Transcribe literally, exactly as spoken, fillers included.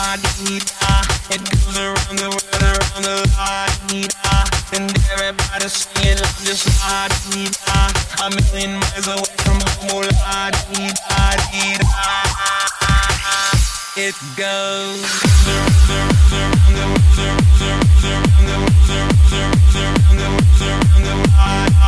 la-di-da. It goes around the world, around the la-di-da. And everybody's singing loud, just la-di-da. A million miles away from home, oh la-di-da-di-da. It goes around the world, around the world, around the world, around the world, around the world.